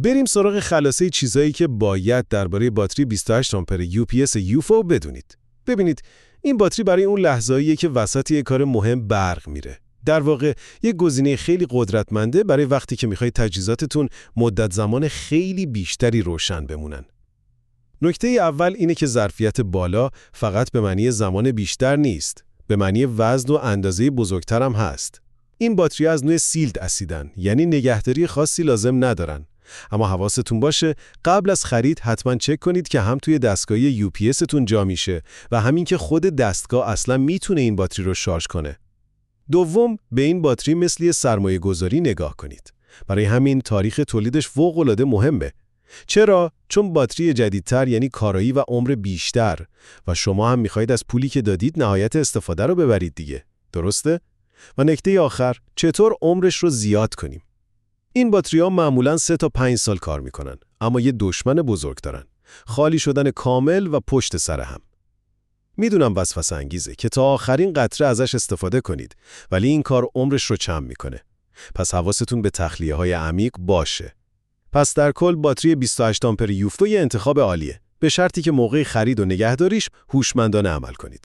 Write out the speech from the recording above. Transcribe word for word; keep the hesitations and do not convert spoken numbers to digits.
بریم سراغ خلاصه چیزایی که باید درباره باتری بیست و هشت آمپر یو پی اس یوفو بدونید. ببینید، این باتری برای اون لحظه‌ایه که وسط یه کار مهم برق میره. در واقع یه گزینه خیلی قدرتمنده برای وقتی که میخواید تجهیزاتتون مدت زمان خیلی بیشتری روشن بمونن. نکته اول اینه که ظرفیت بالا فقط به معنی زمان بیشتر نیست، به معنی وزن و اندازه بزرگتر هم هست. این باتری از نوع سیلد اسیدن، یعنی نگهداری خاصی لازم ندارن. اما حواستون باشه قبل از خرید حتما چک کنید که هم توی دستگاه یو پی اس تون جا میشه و همین که خود دستگاه اصلا میتونه این باتری رو شارژ کنه. دوم، به این باتری مثل یه سرمایه گذاری نگاه کنید. برای همین تاریخ تولیدش فوق‌العاده مهمه. چرا؟ چون باتری جدیدتر یعنی کارایی و عمر بیشتر و شما هم میخواید از پولی که دادید نهایت استفاده رو ببرید دیگه. درسته؟ و نکته آخر، چطور عمرش رو زیاد کنیم؟ این باتری‌ها معمولاً سه تا پنج سال کار میکنن، اما یه دشمن بزرگ دارن. خالی شدن کامل و پشت سر هم. میدونم وسوسه انگیزه که تا آخرین قطره ازش استفاده کنید، ولی این کار عمرش رو کم میکنه. پس حواستون به تخلیه‌های عمیق باشه. پس در کل باتری بیست و هشت آمپر یوفو یه انتخاب عالیه، به شرطی که موقع خرید و نگهداریش هوشمندانه عمل کنید.